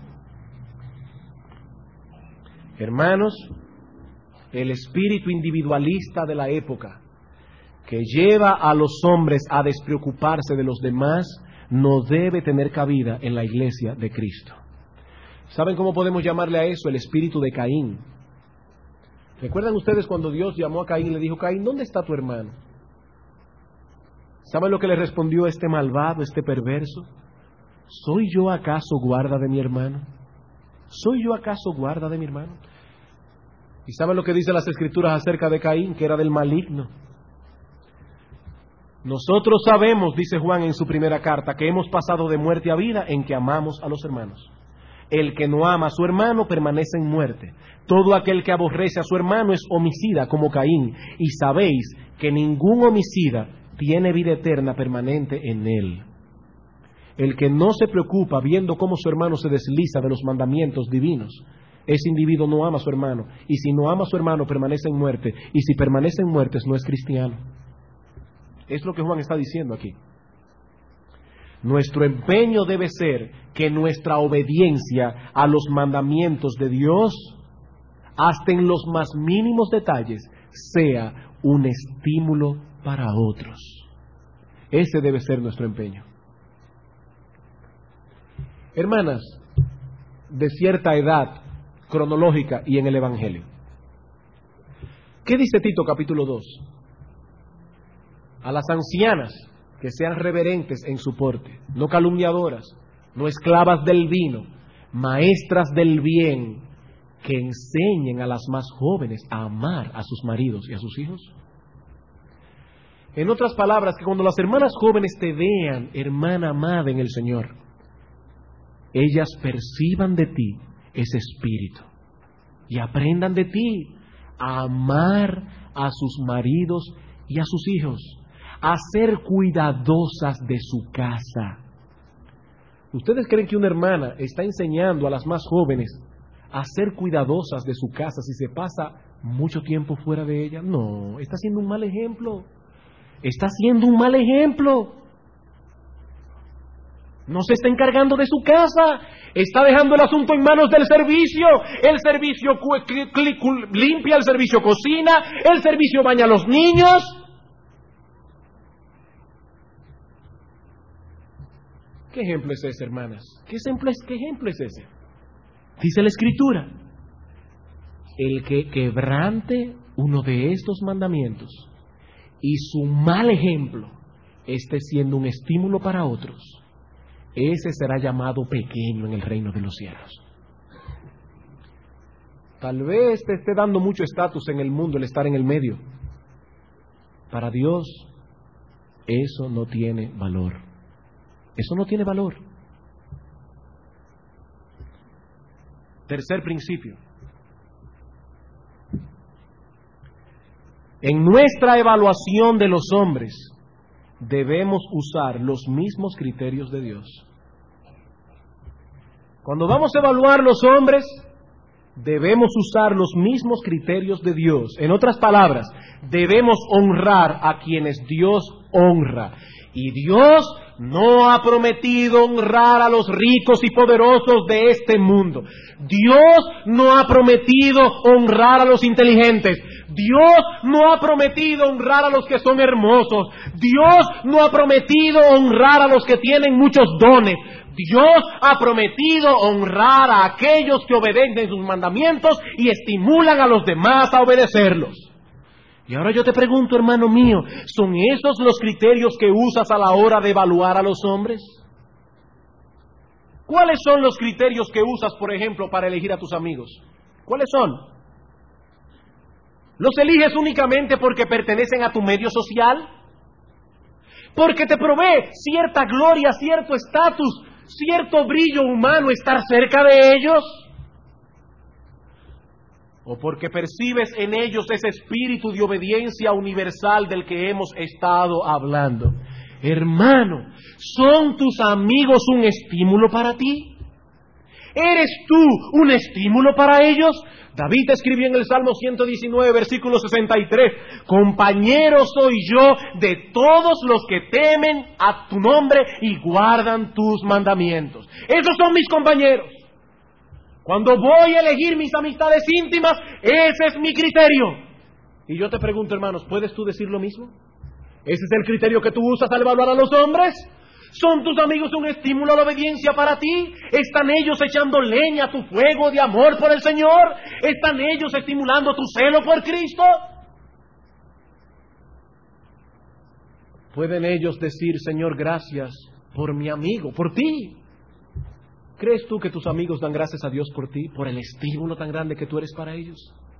Speaker 2: Hermanos, el espíritu individualista de la época, que lleva a los hombres a despreocuparse de los demás, no debe tener cabida en la iglesia de Cristo. ¿Saben cómo podemos llamarle a eso? El espíritu de Caín. ¿Recuerdan ustedes cuando Dios llamó a Caín y le dijo: Caín, ¿dónde está tu hermano? ¿Saben lo que le respondió este malvado, este perverso? ¿Soy yo acaso guarda de mi hermano? ¿Soy yo acaso guarda de mi hermano? ¿Y saben lo que dicen las Escrituras acerca de Caín? Que era del maligno. Nosotros sabemos, dice Juan en su primera carta, que hemos pasado de muerte a vida en que amamos a los hermanos. El que no ama a su hermano permanece en muerte. Todo aquel que aborrece a su hermano es homicida como Caín. Y sabéis que ningún homicida tiene vida eterna permanente en él. El que no se preocupa viendo cómo su hermano se desliza de los mandamientos divinos, ese individuo no ama a su hermano. Y si no ama a su hermano permanece en muerte. Y si permanece en muerte no es cristiano. Es lo que Juan está diciendo aquí. Nuestro empeño debe ser que nuestra obediencia a los mandamientos de Dios, hasta en los más mínimos detalles, sea un estímulo para otros. Ese debe ser nuestro empeño. Hermanas de cierta edad cronológica y en el Evangelio, ¿qué dice Tito capítulo 2? A las ancianas que sean reverentes en su porte, no calumniadoras, no esclavas del vino, maestras del bien, que enseñen a las más jóvenes a amar a sus maridos y a sus hijos. En otras palabras, que cuando las hermanas jóvenes te vean, hermana amada en el Señor, ellas perciban de ti ese espíritu y aprendan de ti a amar a sus maridos y a sus hijos, a ser cuidadosas de su casa. ¿Ustedes creen que una hermana está enseñando a las más jóvenes a ser cuidadosas de su casa si se pasa mucho tiempo fuera de ella? No, está siendo un mal ejemplo. Está siendo un mal ejemplo. No se está encargando de su casa, está dejando el asunto en manos del servicio. El servicio limpia, el servicio cocina, el servicio baña a los niños. ¿Qué ejemplo es ese, hermanas? ¿Qué ejemplo es ese? Dice la Escritura: el que quebrante uno de estos mandamientos y su mal ejemplo esté siendo un estímulo para otros, ese será llamado pequeño en el reino de los cielos. Tal vez te esté dando mucho estatus en el mundo el estar en el medio. Para Dios, eso no tiene valor. Eso no tiene valor. Tercer principio. En nuestra evaluación de los hombres, debemos usar los mismos criterios de Dios. Cuando vamos a evaluar los hombres, debemos usar los mismos criterios de Dios. En otras palabras, debemos honrar a quienes Dios honra. Y Dios no ha prometido honrar a los ricos y poderosos de este mundo. Dios no ha prometido honrar a los inteligentes. Dios no ha prometido honrar a los que son hermosos. Dios no ha prometido honrar a los que tienen muchos dones. Dios ha prometido honrar a aquellos que obedecen sus mandamientos y estimulan a los demás a obedecerlos. Y ahora yo te pregunto, hermano mío, ¿son esos los criterios que usas a la hora de evaluar a los hombres? ¿Cuáles son los criterios que usas, por ejemplo, para elegir a tus amigos? ¿Cuáles son? ¿Los eliges únicamente porque pertenecen a tu medio social? ¿Porque te provee cierta gloria, cierto estatus, cierto brillo humano estar cerca de ellos? ¿O porque percibes en ellos ese espíritu de obediencia universal del que hemos estado hablando? Hermano, ¿son tus amigos un estímulo para ti? ¿Eres tú un estímulo para ellos? David escribió en el Salmo 119, versículo 63, compañero soy yo de todos los que temen a tu nombre y guardan tus mandamientos. Esos son mis compañeros. Cuando voy a elegir mis amistades íntimas, ese es mi criterio. Y yo te pregunto, hermanos, ¿puedes tú decir lo mismo? ¿Ese es el criterio que tú usas al evaluar a los hombres? ¿Son tus amigos un estímulo a la obediencia para ti? ¿Están ellos echando leña a tu fuego de amor por el Señor? ¿Están ellos estimulando tu celo por Cristo? ¿Pueden ellos decir, Señor, gracias por mi amigo, por ti? ¿Crees tú que tus amigos dan gracias a Dios por ti, por el estímulo tan grande que tú eres para ellos?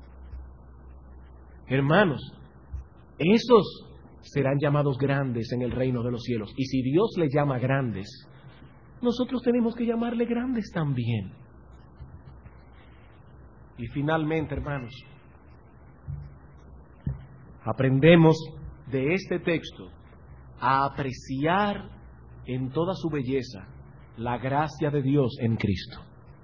Speaker 2: Hermanos, esos serán llamados grandes en el reino de los cielos. Y si Dios les llama grandes, nosotros tenemos que llamarle grandes también. Y finalmente, hermanos, aprendemos de este texto a apreciar en toda su belleza la gracia de Dios en Cristo.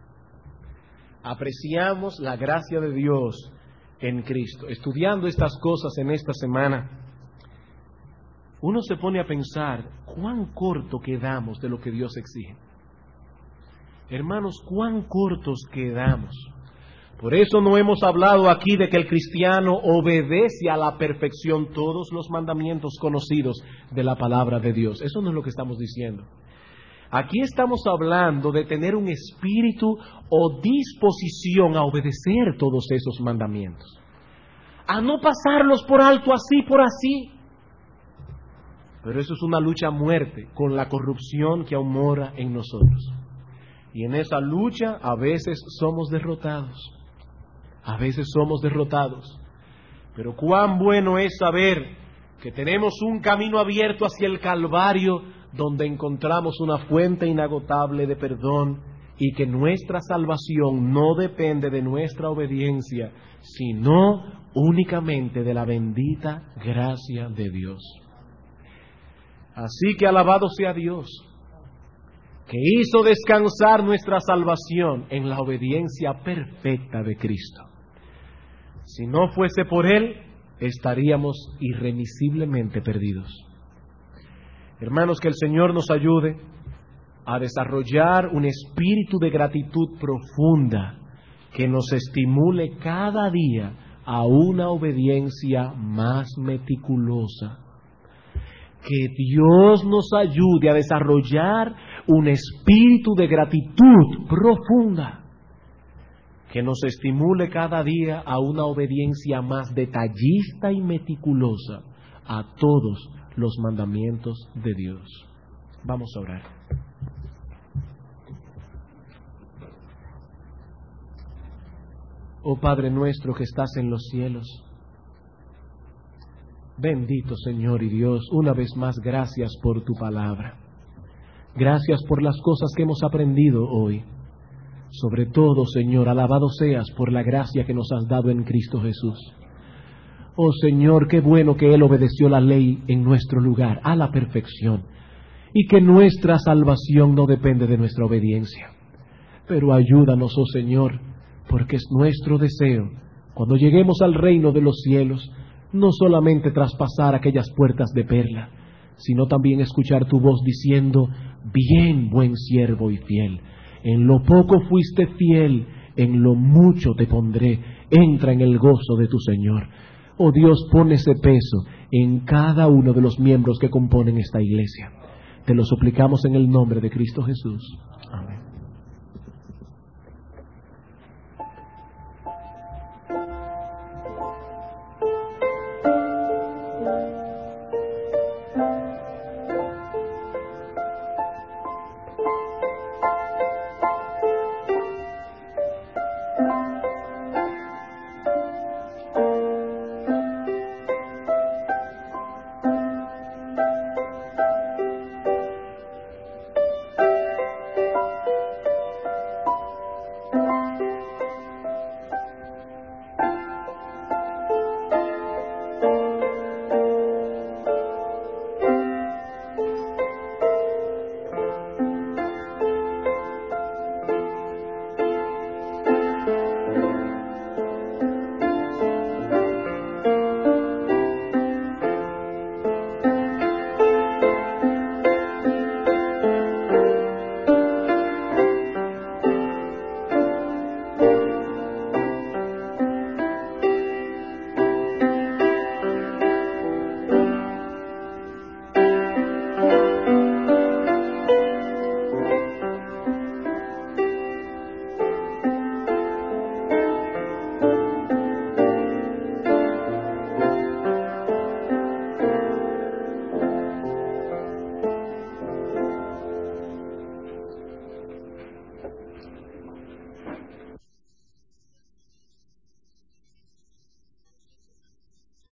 Speaker 2: Apreciamos la gracia de Dios en Cristo. Estudiando estas cosas en esta semana, uno se pone a pensar cuán corto quedamos de lo que Dios exige. Hermanos, cuán cortos quedamos. Por eso no hemos hablado aquí de que el cristiano obedece a la perfección todos los mandamientos conocidos de la palabra de Dios. Eso no es lo que estamos diciendo. Aquí estamos hablando de tener un espíritu o disposición a obedecer todos esos mandamientos, a no pasarlos por alto así por así. Pero eso es una lucha a muerte con la corrupción que aún mora en nosotros. Y en esa lucha a veces somos derrotados. A veces somos derrotados. Pero cuán bueno es saber que tenemos un camino abierto hacia el Calvario, donde encontramos una fuente inagotable de perdón, y que nuestra salvación no depende de nuestra obediencia, sino únicamente de la bendita gracia de Dios. Así que alabado sea Dios, que hizo descansar nuestra salvación en la obediencia perfecta de Cristo. Si no fuese por Él, estaríamos irremisiblemente perdidos. Hermanos, que el Señor nos ayude a desarrollar un espíritu de gratitud profunda que nos estimule cada día a una obediencia más meticulosa. Que Dios nos ayude a desarrollar un espíritu de gratitud profunda que nos estimule cada día a una obediencia más detallista y meticulosa a todos los mandamientos de Dios. Vamos a orar. Oh Padre nuestro que estás en los cielos, bendito Señor y Dios, una vez más gracias por tu palabra. Gracias por las cosas que hemos aprendido hoy. Sobre todo, Señor, alabado seas por la gracia que nos has dado en Cristo Jesús. Oh Señor, qué bueno que Él obedeció la ley en nuestro lugar a la perfección, y que nuestra salvación no depende de nuestra obediencia. Pero ayúdanos, oh Señor, porque es nuestro deseo, cuando lleguemos al reino de los cielos, no solamente traspasar aquellas puertas de perla, sino también escuchar tu voz diciendo: bien, buen siervo y fiel, en lo poco fuiste fiel, en lo mucho te pondré, entra en el gozo de tu Señor. Oh Dios, pon ese peso en cada uno de los miembros que componen esta iglesia. Te lo suplicamos en el nombre de Cristo Jesús. Amén.